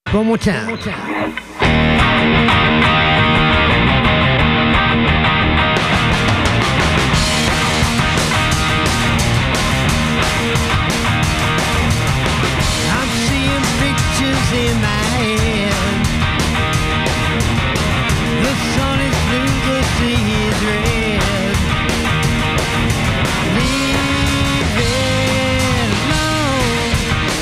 One more time. I'm seeing pictures in my head. The sun is blue, the sea is red. Leave it alone.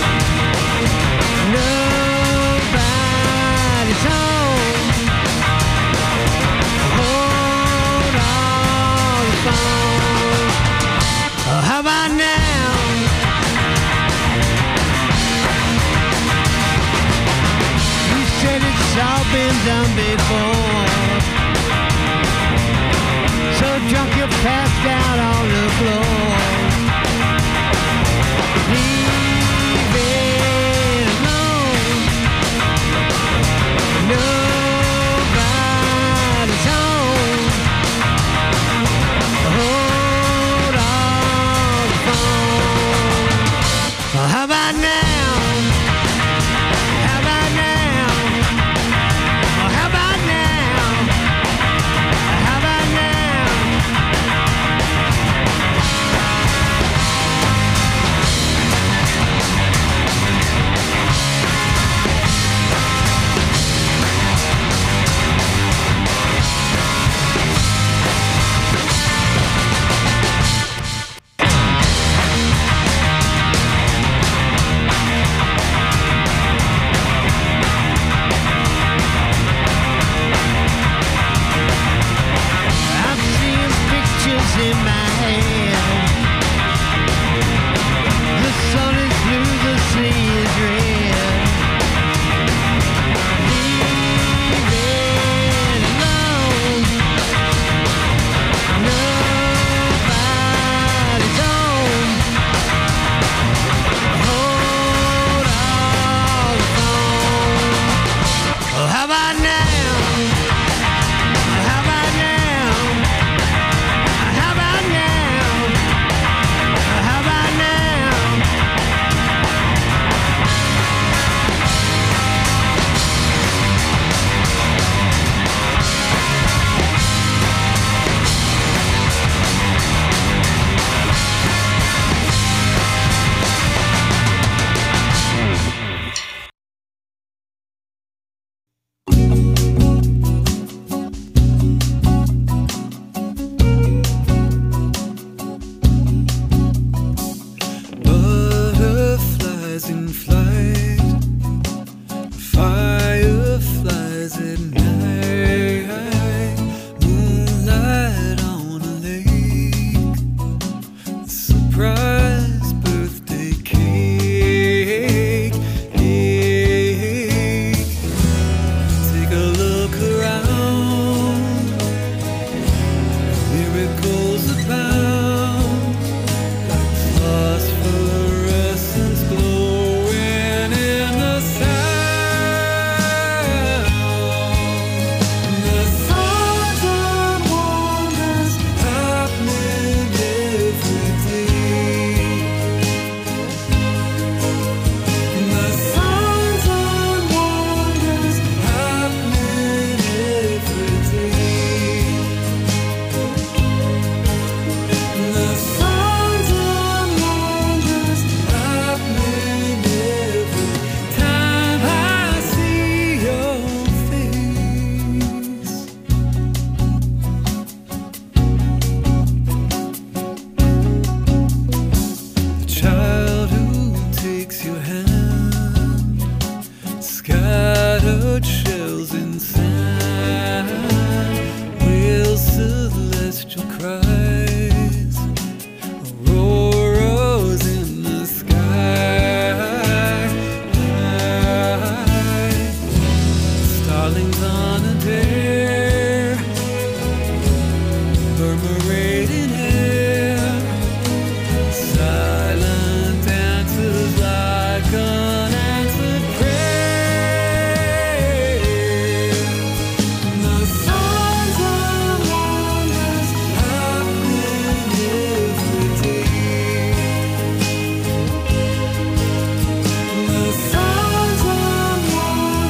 Nobody's home. Hold on the phone. Oh, how about now? You said it's all been done before. So drunk you're passed out on the floor. Leave it alone. Nobody's home. Hold on the phone. Well, how about now? How about now? Well, how about now? How about now? I'm seeing pictures in my head. The sun is blue, the sea is red. Leave it alone. Nobody's home. Hold on the phone. Oh, how about now? How about now? How about now? How about now? Butterflies in flight, fireflies at night, moonlight on a lake, surprise birthday cake. Take a look around, miracles abound. Phosphorescence glowing in the sound. The signs and wonders happening every day. The signs and wonders happening every day. The signs and wonders happening every time I see your face. The child who takes your hand, scattered shells in sand, whale celestial cries, auroras in the sky, starlings on a dare, murmurating air, silent dances like unanswered prayer. The signs and wonders happening every day. The signs and wonders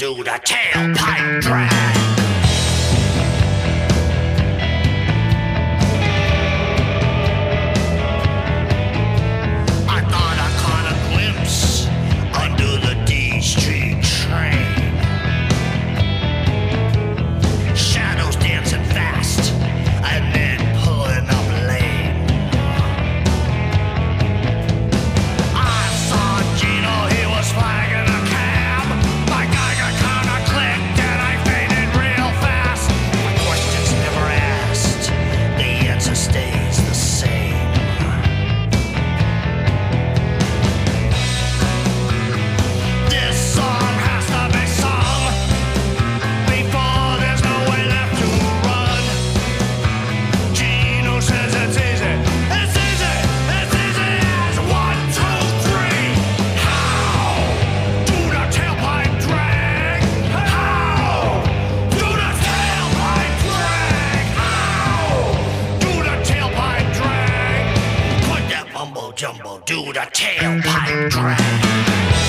do the tailpipe drag. I thought I caught a glimpse under the D Street train. Shadows dancing fast and then pulling up lane. I saw Gino, he was flagging a cab. My Geiger counter clicked and I faded real fast. My question's never asked, the answer stays the same. This song has to be sung before there's no way left to run. Gino says it's easy. It's easy. It's easy as 1, 2, 3. How do the tailpipe drag? How do the tailpipe drag? How do the tailpipe drag? Put that mumbo jumbo, do the tailpipe drag.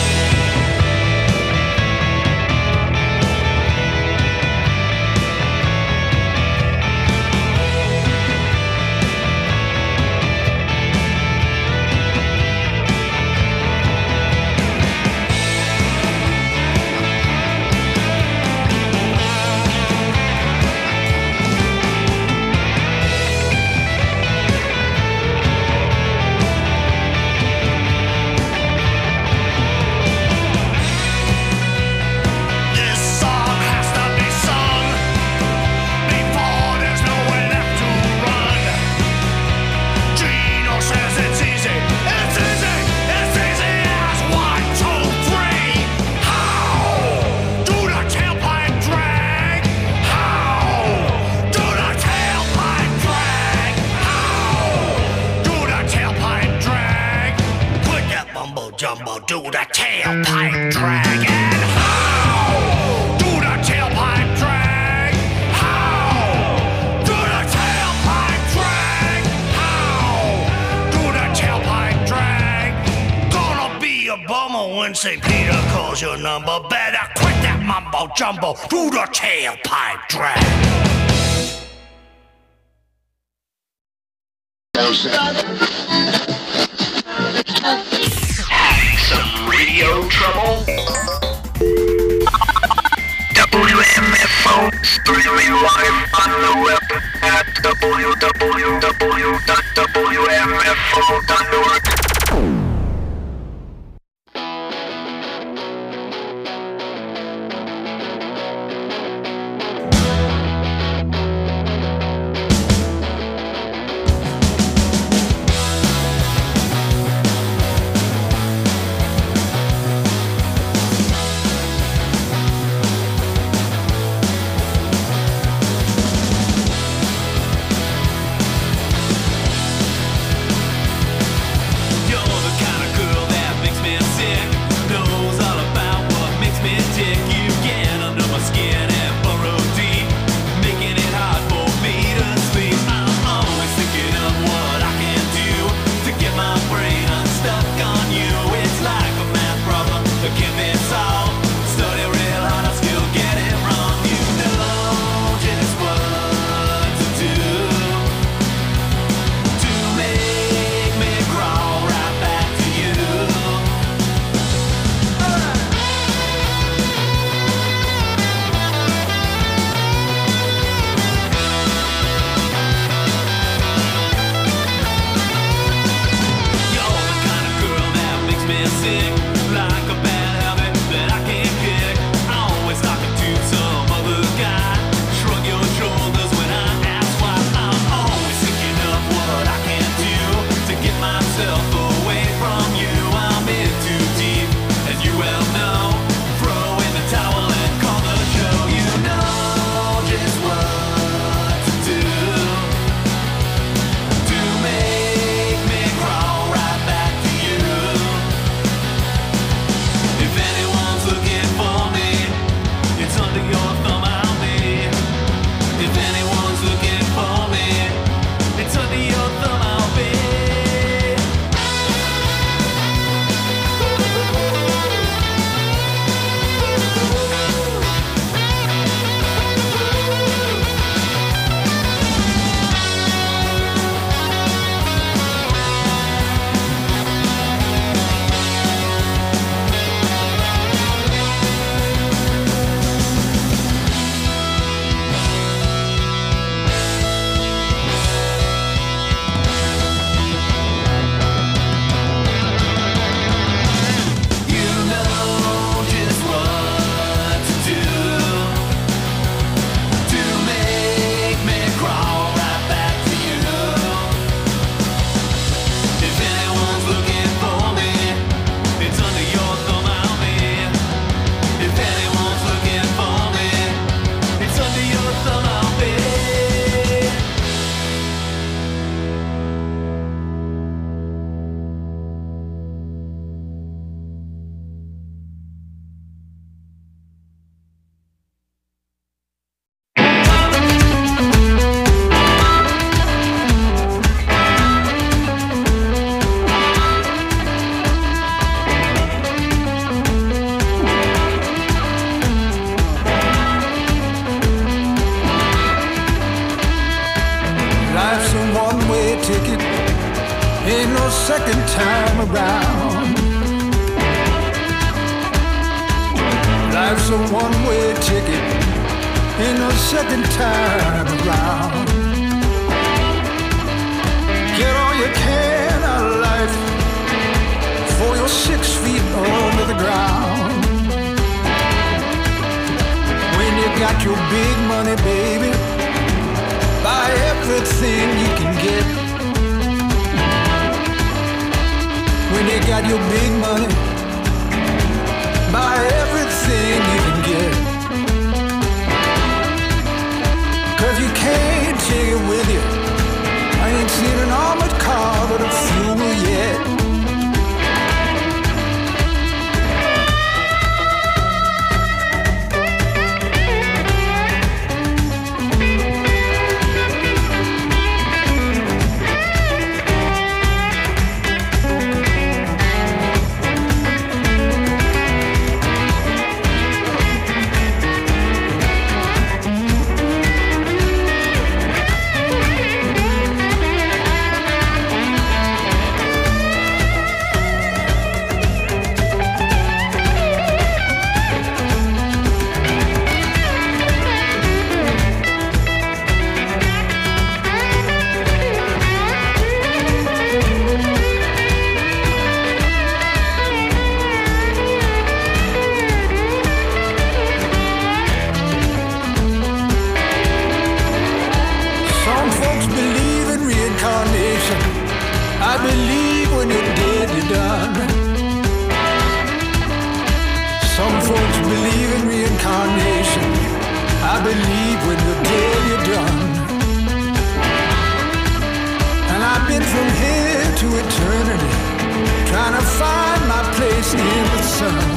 This song has to be sung before there's no way left to run. Gino says it's easy. It's easy. It's easy as 1, 2, 3. How do the tailpipe drag? How do the tailpipe drag? How do the tailpipe drag? Put that mumbo jumbo, do the tailpipe drag. And how do the tailpipe drag? How do the tailpipe drag? How do the tailpipe drag? Gonna be a bummer when St. Peter calls your number. Better quit that mumbo jumbo, do the tailpipe drag. Some radio trouble? WMFO streaming live on the web at www.wmfo.org. second time around. Life's a one-way ticket, ain't no second time around. Get all you can out of life before you're 6 feet under the ground. When you got your big money, baby, buy everything you can get. When you got your big money, buy everything you can get. 'Cause you can't take it with you. I ain't seen an armored car with a fuel yet. I believe when you're dead, you're done. Some folks believe in reincarnation. I believe when you're dead, you're done. And I've been from here to eternity, trying to find my place in the sun.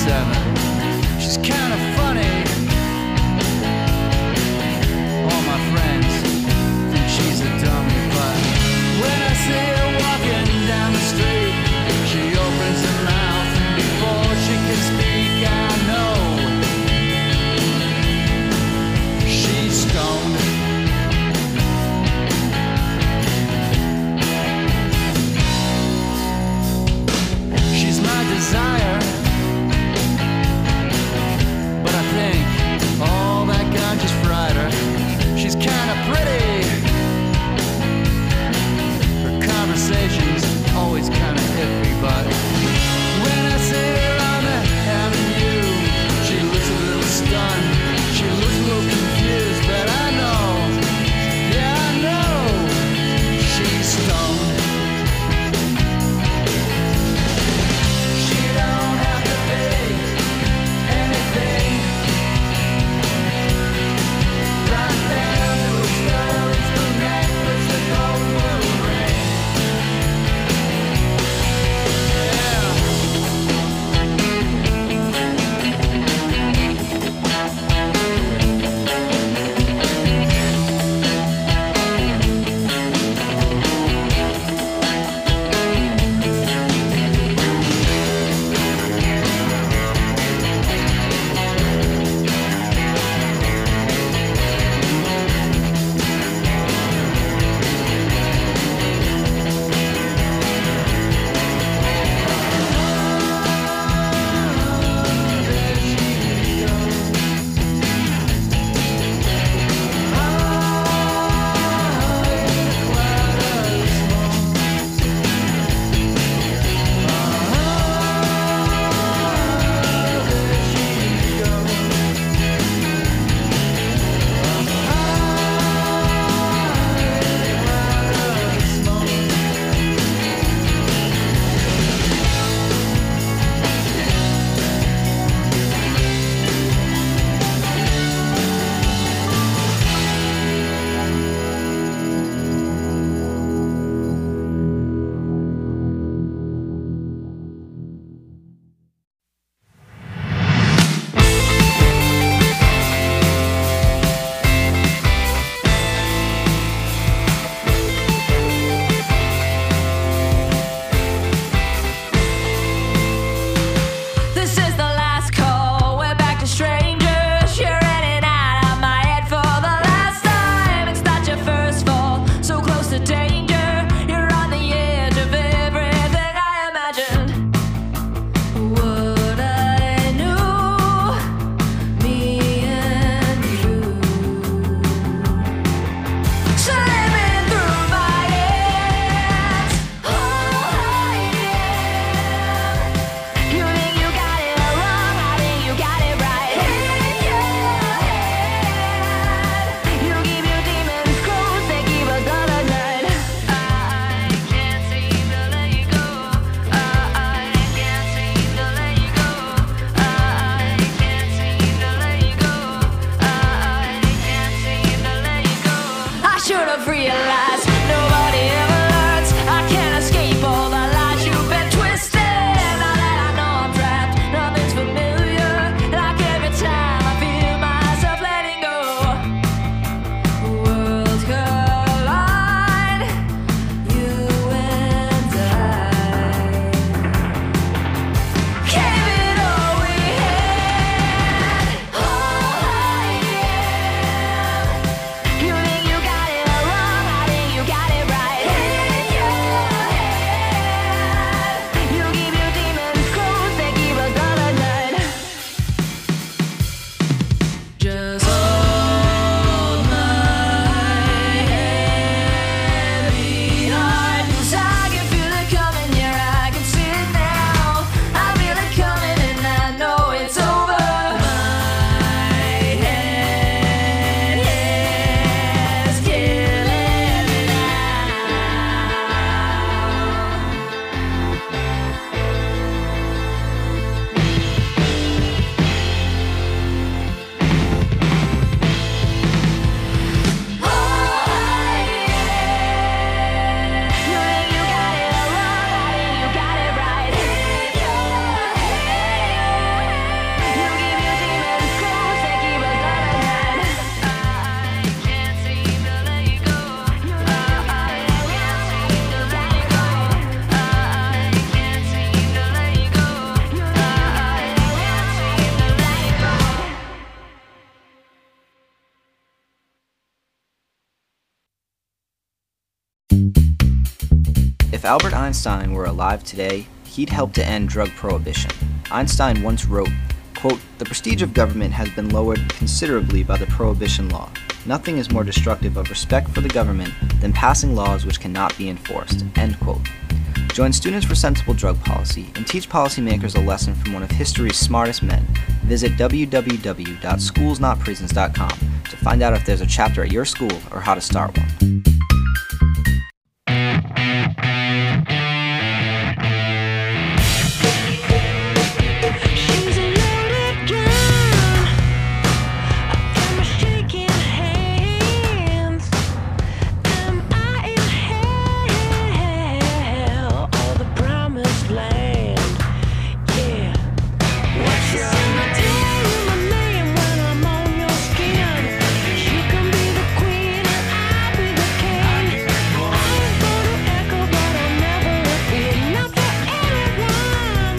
7. She's kind of funny. All my friends think she's a dummy, but when I see her walking down the street, she opens her mouth, and before she can speak, I know she's stoned. She's my desire. Albert Einstein were alive today, he'd help to end drug prohibition. Einstein once wrote, quote, "The prestige of government has been lowered considerably by the prohibition law. Nothing is more destructive of respect for the government than passing laws which cannot be enforced," end quote. Join Students for Sensible Drug Policy and teach policymakers a lesson from one of history's smartest men. Visit www.schoolsnotprisons.com to find out if there's a chapter at your school or how to start one. She's a loaded gun. Am I shaking hands? Am I in hell or the promised land? Yeah. What's your name? Tell you my name when I'm on your skin. You can be the queen and I'll be the king. I ain't gonna echo, but I'll never repeat. Not for anyone,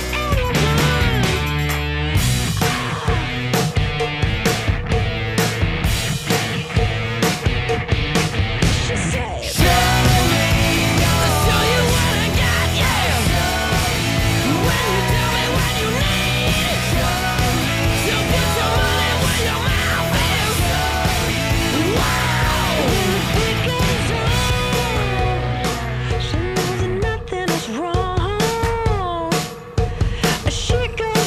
She said, show me, I'll show you what I got, yeah. When you tell me what you need, so put your money where your mouth is. Wow, when the beat goes on, she knows that nothing is wrong. She goes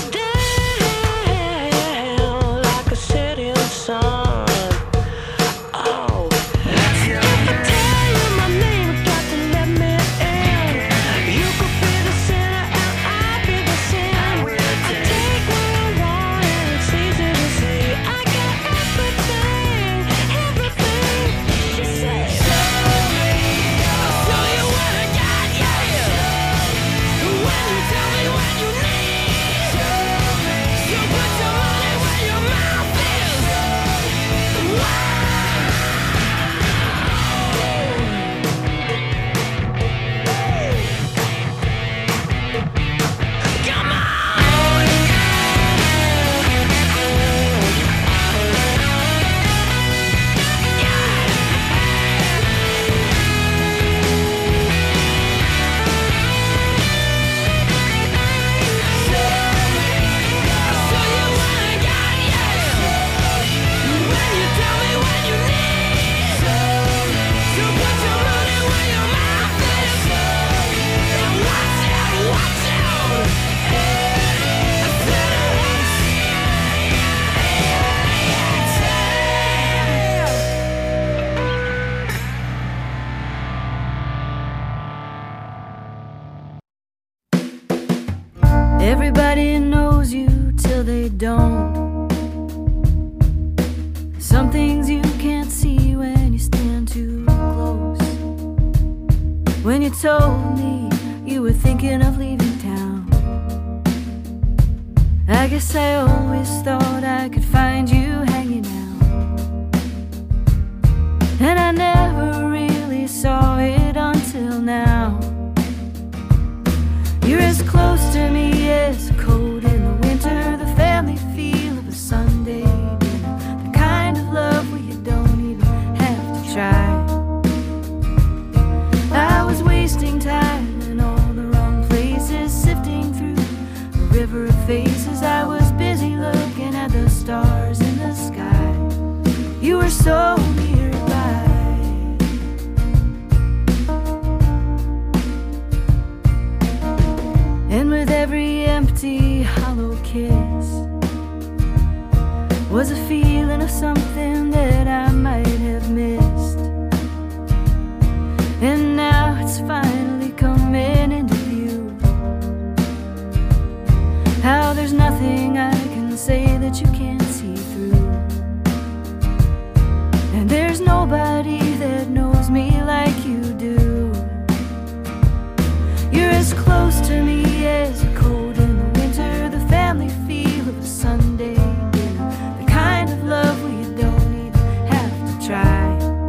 down like a setting sun. Oh, if I tell you my name, you got to let me in. You could be the sinner and I'll be the sin. I take what I want and it's easy to see. I got everything, everything. She said, show me, I'll show you what I got, yeah. When you tell me what you need, so put your money where your mouth is. Wow. Come on! I'll show you what I got, yeah. When you tell me what you need, so put your money where your mouth is. And watch out, watch out. I said Everybody knows you till they don't. Some things you can't see when you stand too close. When you told me you were thinking of leaving town, I guess I always thought I could find you hanging out. And I never really saw it until now. You're as close to me as cold in the winter, the family feel of a Sunday dinner, the kind of love where you don't even have to try. I was wasting time in all the wrong places, sifting through a river of faces. I was busy looking at the stars in the sky. You were so nearby. And with every empty, hollow kiss was a feeling of something that I might have missed. And now it's finally coming into view, how there's nothing I can say that you can't see through. And there's nobody that knows me like you do. You're as close to me as a cold in the winter, the family feel of a Sunday dinner, the kind of love where you don't even have to try.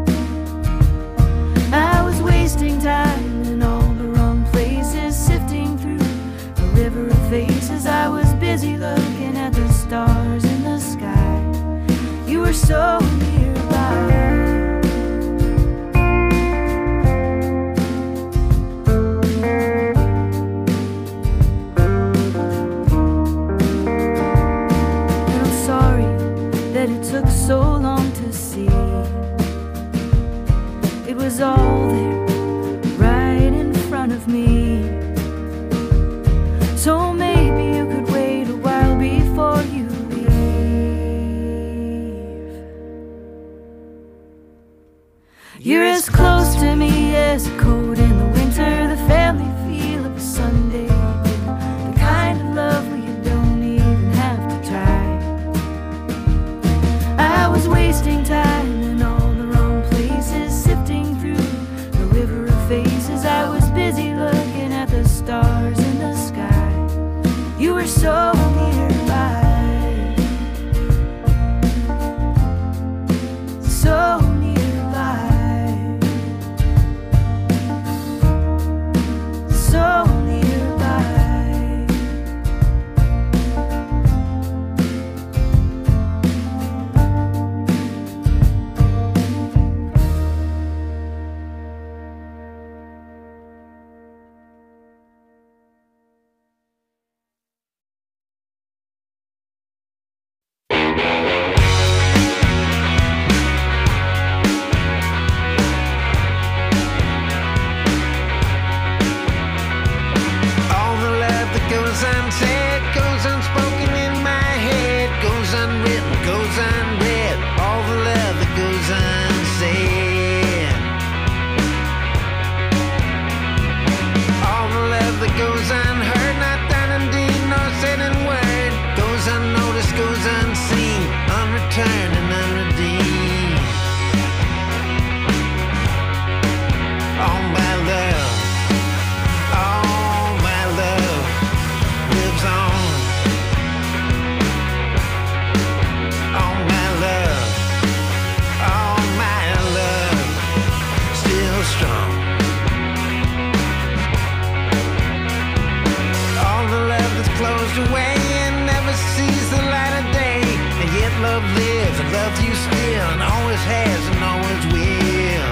I was wasting time in all the wrong places, sifting through a river of faces. I was busy looking at the stars in the sky. You were so nearby. was all there, right in front of me. So maybe you could wait a while before you leave. You're as close to me as a coat in the winter, the family feel of a Sunday, the kind of love where you don't even have to try. I was wasting time in all the wrong places, sifting through a river of faces. I was busy looking at the stars in the sky. You were so nearby, so nearby, so nearby. All the love that goes unsaid, goes unspoken in my head, goes unwritten, goes unread. All the love that goes unsaid. All the love that goes unheard, not done in deed nor said in word, goes unnoticed, goes unseen, unreturned and unredeemed. All my love, all my love lives on. All my love, all my love still strong. All the love that's closed away and never sees the light of day, and yet love lives and loves you still, and always has and always will.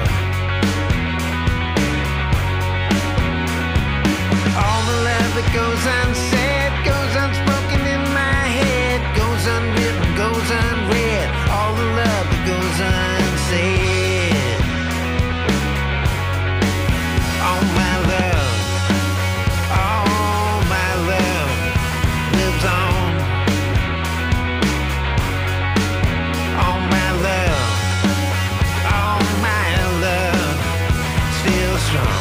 All the love that goes unsaid, goes unspoken in my head, goes unwritten, goes unread. All the love that goes unsaid. All my love, all my love lives on. All my love, all my love still strong.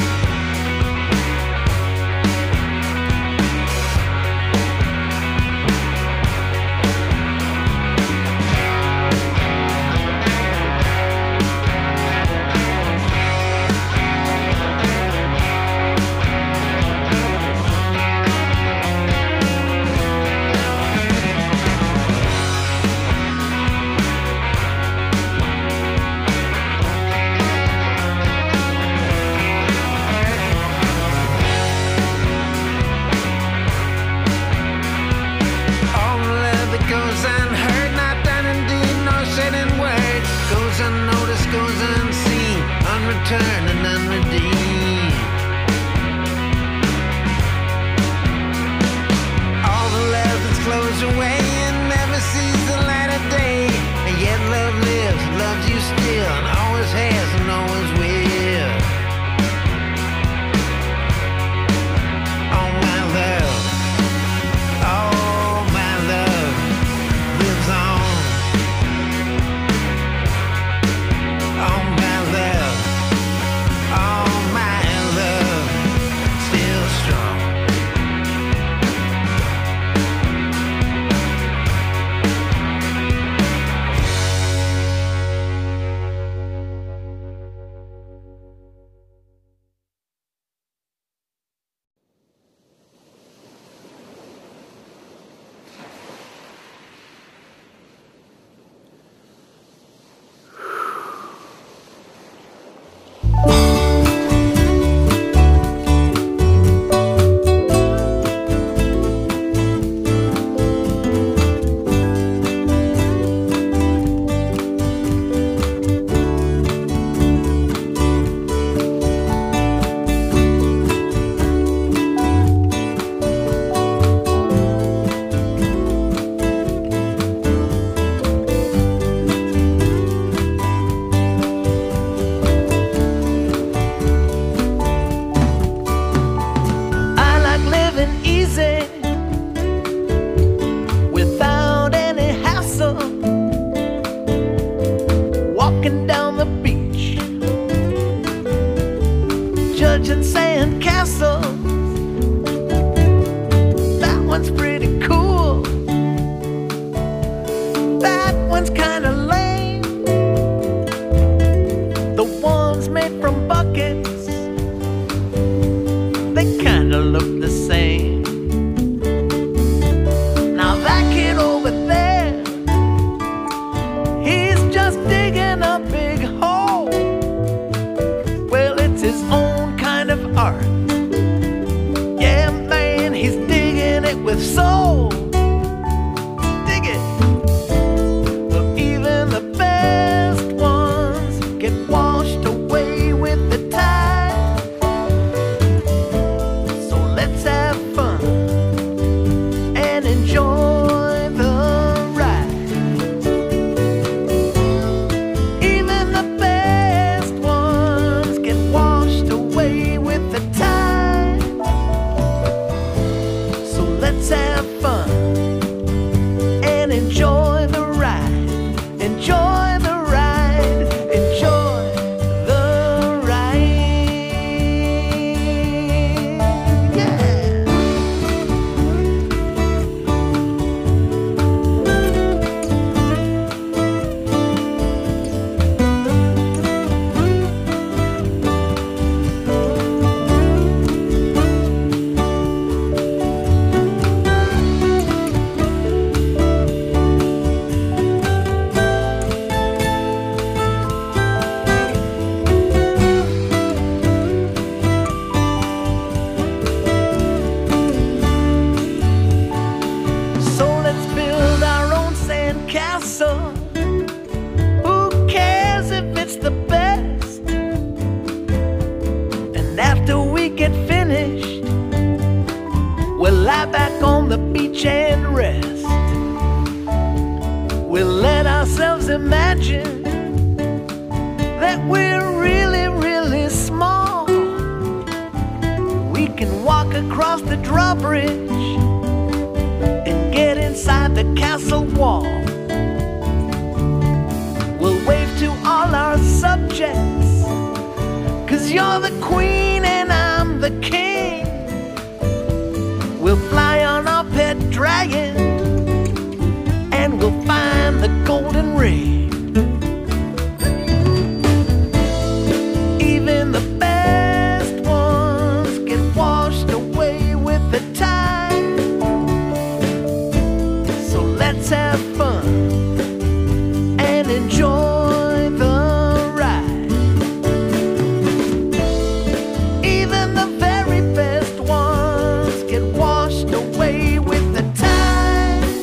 All the love that goes unheard, not done in deed nor said in words, goes unnoticed, goes unseen, unreturned and unredeemed. All the love that's closed away and never sees the light of day, and yet love lives, loves you still, and always has and always will. All my love, all my love lives on. All my love, all my love still strong. one's kinda lame. The ones made from buckets, they kinda look the same. Now that kid over there, he's just digging a big hole. Well, it's his own kind of art. Yeah, man, he's digging it with soul. Dig it. But even the best ones get washed away with the tide. So let's have fun and enjoy the ride. Even the best ones get washed away with the tide. So let's have fun and enjoy the ride. Enjoy the ride. Enjoy the ride. Yeah. So let's build our own sandcastle. Who cares if it's the best? And after we get finished, we'll lie back on the beach and rest. We'll let ourselves imagine that we're really, really small. We can walk across the drawbridge and get inside the castle wall. We'll wave to all our subjects, 'cause you're the queen and I'm the king. We'll fly on our pet dragon and we'll find the golden ring. Even the best ones get washed away with the tide. So let's have fun and enjoy the ride. Even the very best ones get washed away with the tide.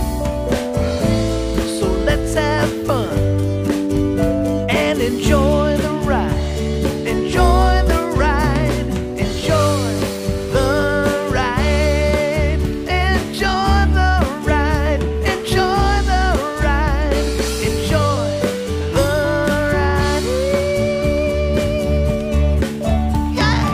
So let's have fun and enjoy the ride. Enjoy the ride. Enjoy the ride. Enjoy the ride. Enjoy the ride. Enjoy the ride. Yeah.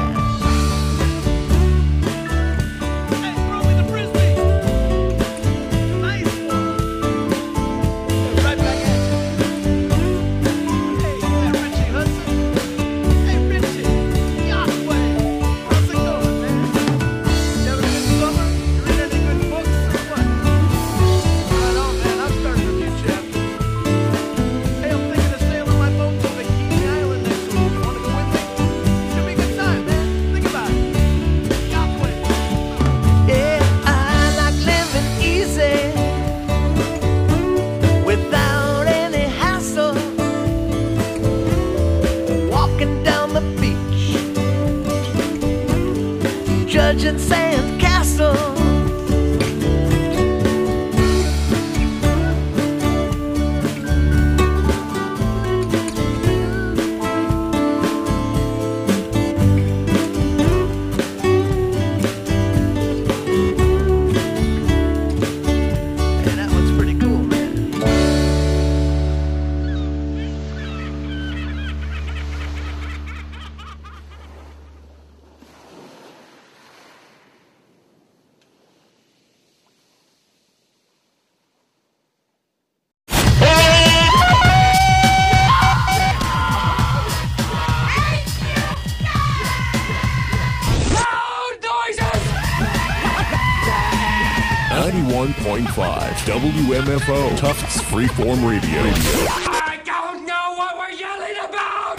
Hey, throw me the frisbee. Nice one. Right back at you. Hey, Richie Hudson. Hey, Richie. Yahweh. How's it going, man? You having a good summer? You read any good books or what? Right on, man. I'm starting a new chapter. Hey, I'm thinking of sailing my boat to Bikini Island next week. Want to go with me? It's gonna be a good time, man. Think about it. Yahweh. Yeah, I like living easy without any hassle. Walking down the beach, judging sandcastles. And that one's pretty cool, man. Loud noises! 91.5 WMFO Tufts Freeform Radio. I don't know what we're yelling about!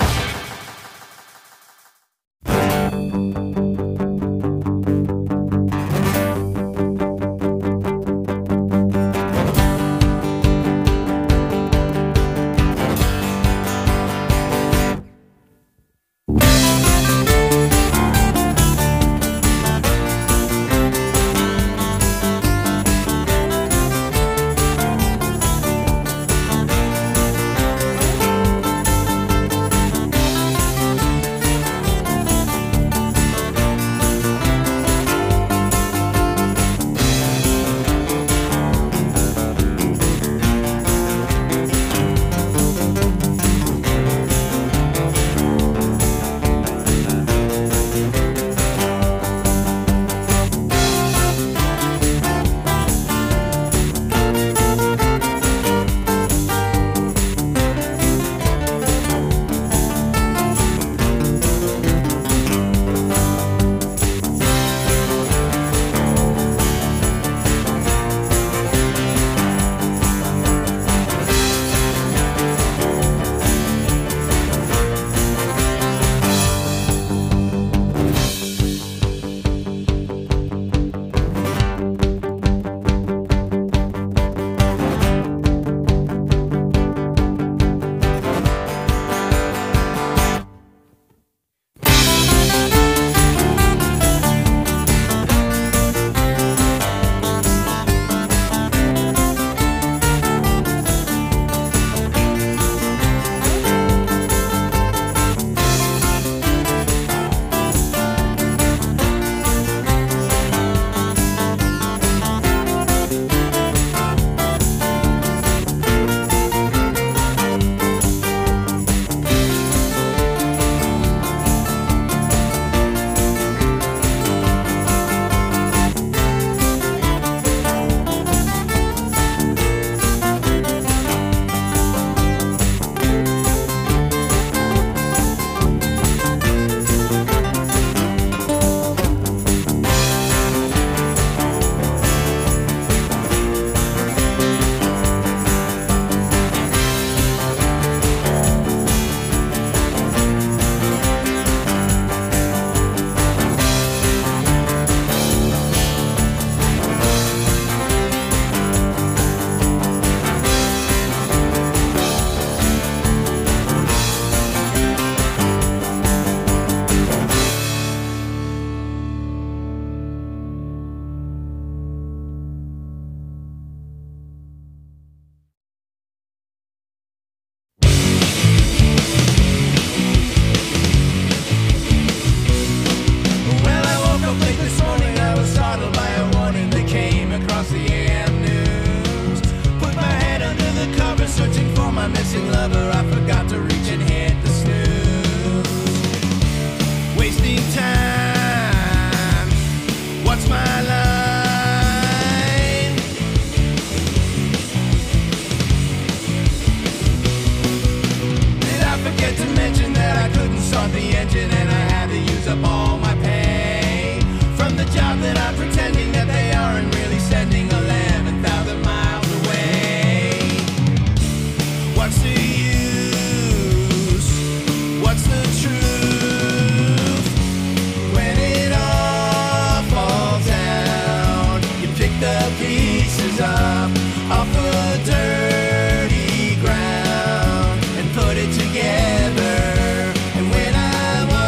Together, and when I'm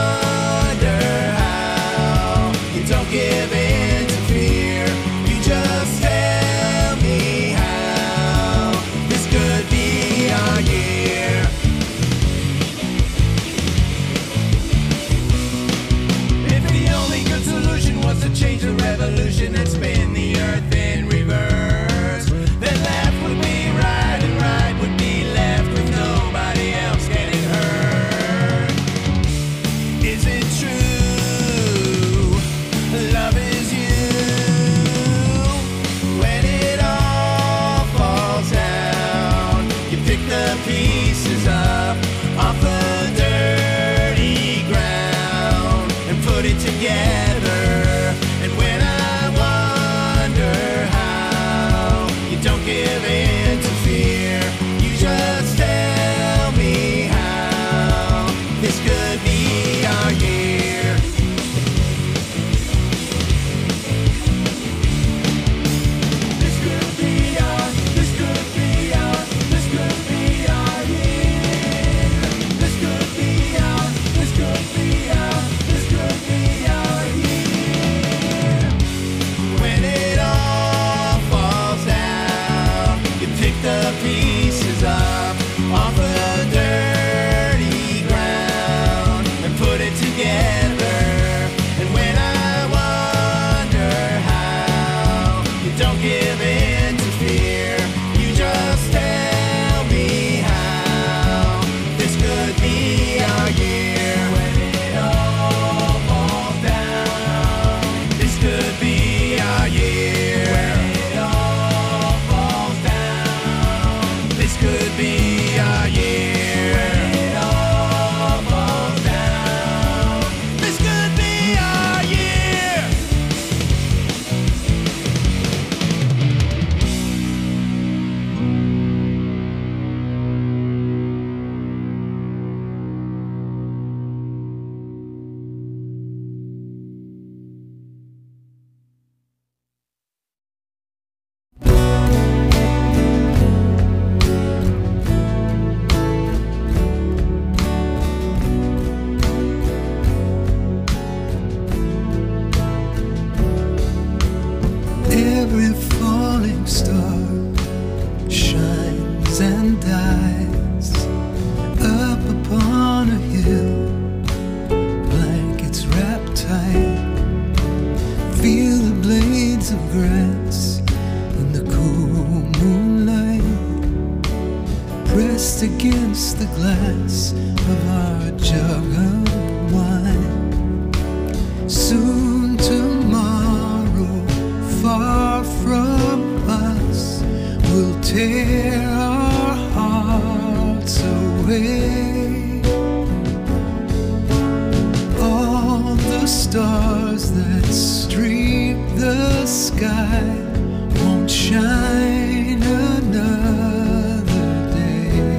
stars that streak the sky won't shine another day.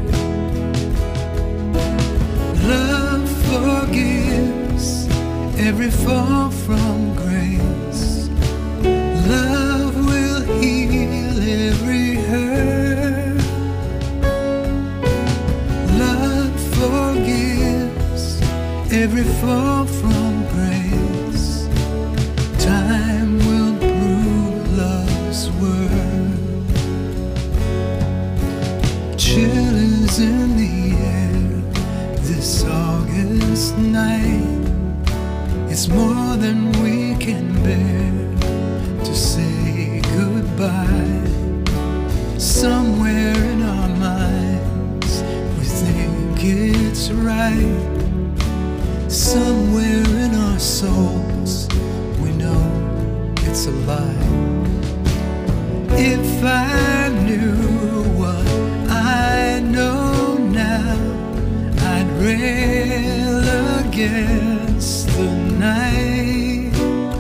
Love forgives every fall from grace. Love will heal every hurt. Love forgives every fall from grace. Time will prove love's worth. Chill is in the air this August night. It's more than we can bear to say goodbye. Somewhere in our minds we think it's right. Somewhere in our souls we know it's a lie. If I knew what I know now, I'd rail against the night.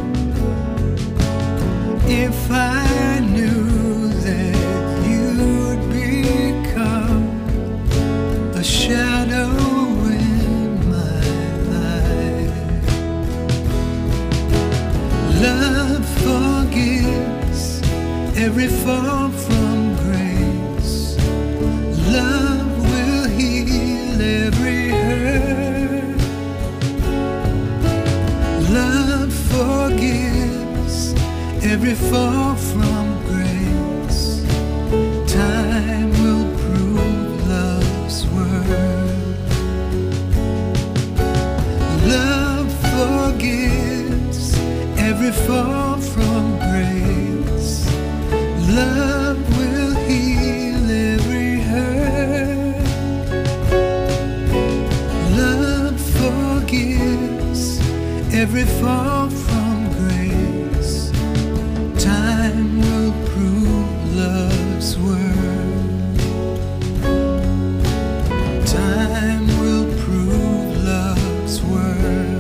If I knew that you'd become a shadow in my life. Love forgives every fall from grace. Love will heal every hurt. Love forgives every fall from grace. Time will prove love's worth. Love forgives every fall from grace. Love will heal every hurt. Love forgives every fall from grace. Time will prove love's worth. Time will prove love's worth.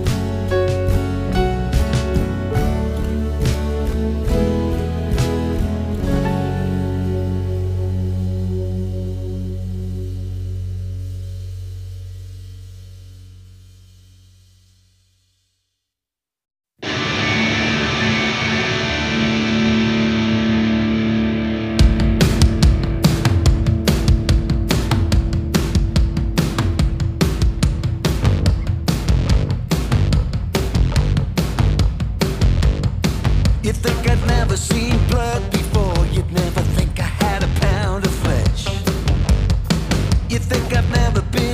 You think I'd never seen blood before, you'd never think I had a pound of flesh. You think I've never been